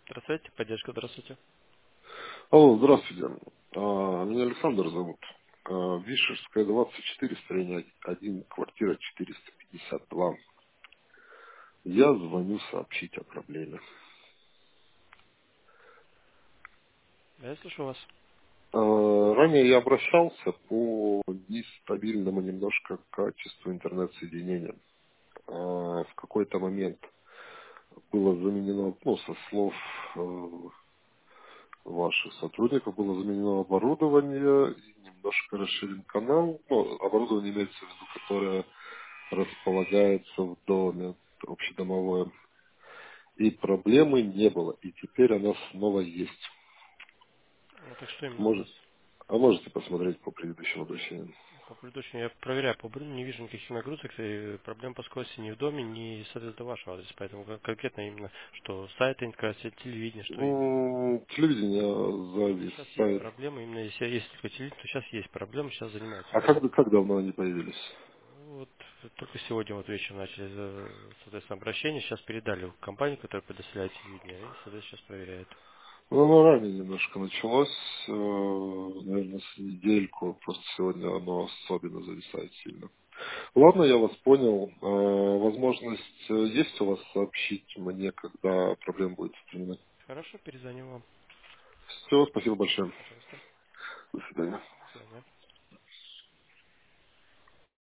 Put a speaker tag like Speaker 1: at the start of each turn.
Speaker 1: Здравствуйте, поддержка, здравствуйте.
Speaker 2: Алло, здравствуйте. Меня Александр зовут. Вишерская, 24, строение 1, квартира 452. Я звоню сообщить о проблеме.
Speaker 1: Да, я слышу вас.
Speaker 2: Ранее я обращался по нестабильному немножко качеству интернет-соединения. В какой-то момент было заменено, со слов ваших сотрудников, было заменено оборудование, и немножко расширен канал. Оборудование имеется в виду, которое располагается в доме, общедомовое. И проблемы не было. И теперь она снова есть.
Speaker 1: Ну, так что именно у вас?
Speaker 2: Может, можете посмотреть по предыдущим обращениям.
Speaker 1: По предыдущему я проверяю по броне, не вижу никаких нагрузок, и проблем по скорости ни в доме, ни, соответственно, вашего адреса. Поэтому конкретно именно, что сайты, телевидение, что именно.
Speaker 2: Телевидение
Speaker 1: Ну, сейчас есть
Speaker 2: зависает.
Speaker 1: проблемы, именно если есть только телевидение, то сейчас есть проблемы, сейчас занимаются
Speaker 2: А
Speaker 1: этим.
Speaker 2: как давно они появились?
Speaker 1: Вот только сегодня вот вечером начали, соответственно, обращение, сейчас передали в компанию, которая предоставляет телевидение, и, соответственно, сейчас проверяет.
Speaker 2: Оно ранее немножко началось, наверное, с недельку. Просто сегодня оно особенно зависает сильно. Ладно, я вас понял. Возможность есть у вас сообщить мне, когда проблема будет устранена?
Speaker 1: Хорошо, перезвоню вам.
Speaker 2: Все, спасибо большое.
Speaker 1: Пожалуйста.
Speaker 2: До свидания.